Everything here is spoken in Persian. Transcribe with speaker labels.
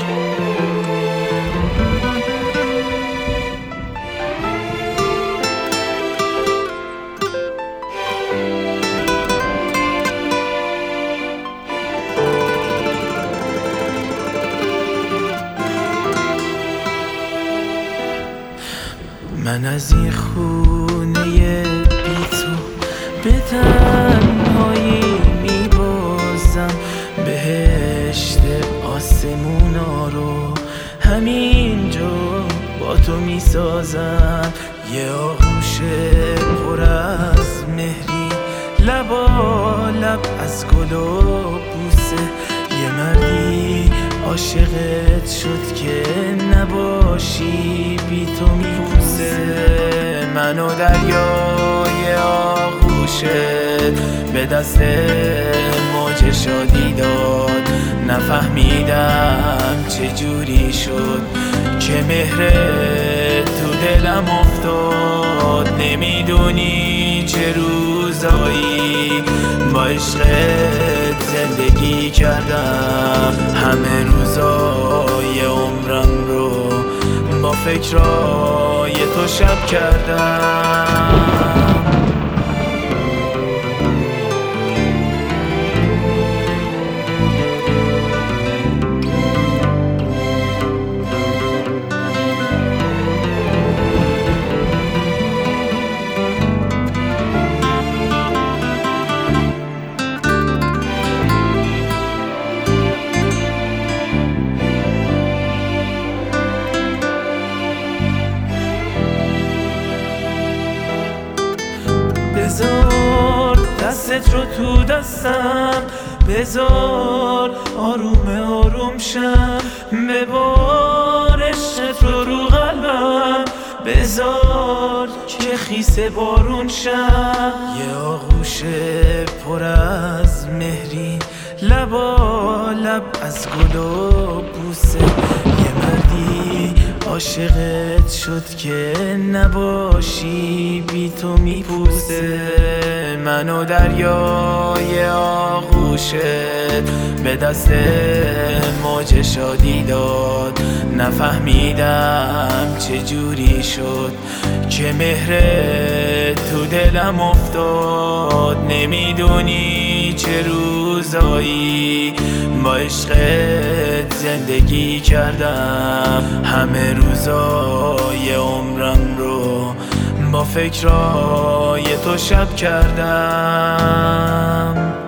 Speaker 1: من از این خونه بی تو به تنهایی میبازم، بهشت آسمونا رو همینجا با تو میسازم. یه آغوش پر از مهری، لبا لب از گل و بوسه، یه مردی عاشقت شد که نباشی بی تو میپوسه. منو دریای آغوشت به دست موج شادی داد، نفهمیدم چجوری شد که مهرت تو دلم افتاد. نمیدونی چه روزایی با عشقت زندگی کردم، همه روزای عمرم رو با فکرای تو شب کردم. بذار دستت رو تو دستم، بذار آروم آروم شم، ببار عشقت رو قلبم، بذار که خیس بارون شم. یه آغوش پر از مهری، لبا لب از گل و بوسه، یه مردی عاشقت شد که نباشی بی تو میپوسه. منو دریای آغوشت به دست موج شادی داد، نفهمیدم چجوری شد که مهرت تو دلم افتاد. نمیدونی چه روزایی با عشقت زندگی کردم، همه روزای عمرم رو با فکرای تو شب کردم.